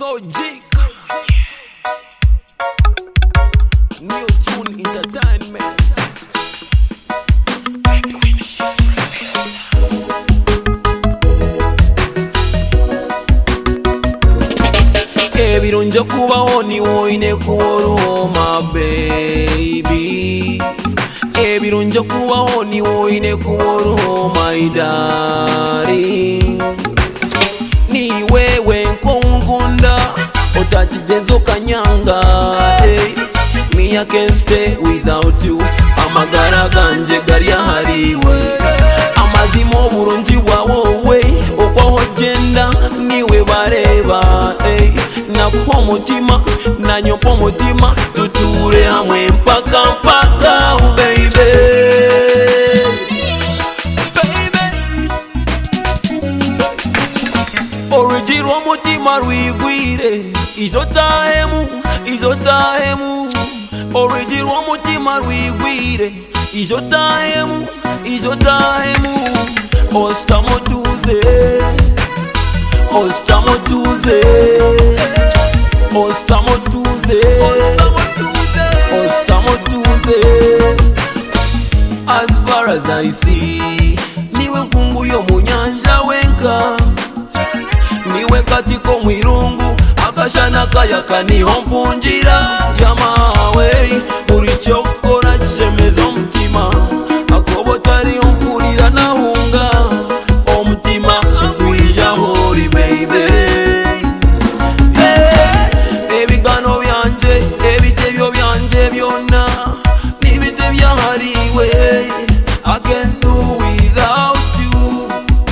So G New Tune Entertainment. Ebirunjo kubaho ni woine kuworo my baby. Ebirunjo kubaho ni woine kuworo my darling. Ni wewe nkungunda otakigezo kanyanga, hey. Me I can't stay without you. Amagara ganje gari ahariwe, amazimo burungi wawowe okwaho genda niwe bareba, hey. Nakuha umutima nanyopa umutima tuture hamwe mpaka mpaka, oh baby. Origiro mutima rwigwire izotahemu izotahemu. Origiro mutima rwigwire izotahemu izotahemu. Ostamotuze ostamotuze ostamotuze ostamotuze. As far as I see, niwe nkungu yo munyanja wenka, niwe katiko mwirungu akashana kayaka niho mpungira yamawe. Buri cyokora kisemeza umutima akobo tariho mpurira nahunga umutima gwijahori baby. Ebigano byanje ebitebyo byanje byonna nibite byahariwe. I can't do without you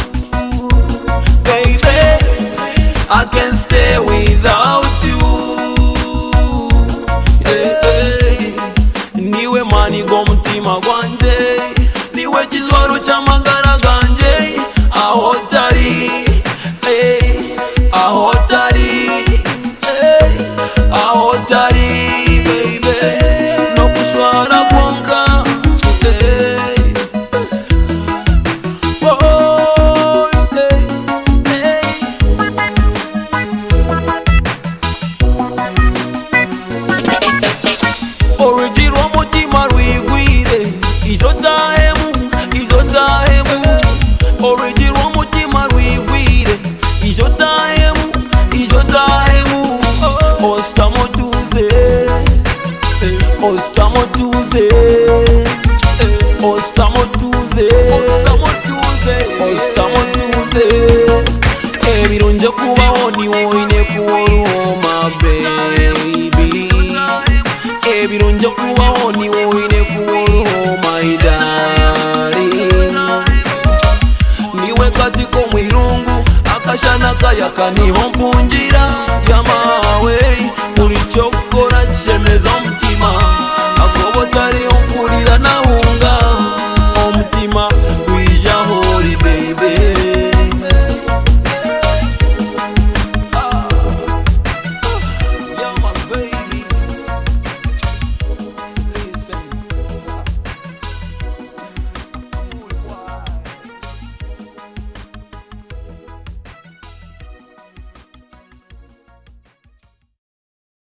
baby. I can't stay without you, yeah. Niwe mani go mutima gwanje, niwe kizwaro cyamagara ganje aho tari, hey. Aho tari, hey. Aho tari baby, no kuswara kwonka, hey. Origiro mutima rwigwire izotahemu izotahemu. Origiro mutima rwigwire izotahemu izotahemu. Ostamotuze ostamotuze ostamotuze ostamotuze. Ebirunjo kubaho ni woine kuworo my baby. Ebirunjo kubaho ni woine kuworo my darling. Niwe katiko mwirungu akashana kayaka niho mpungira yamawe. Buri cyokora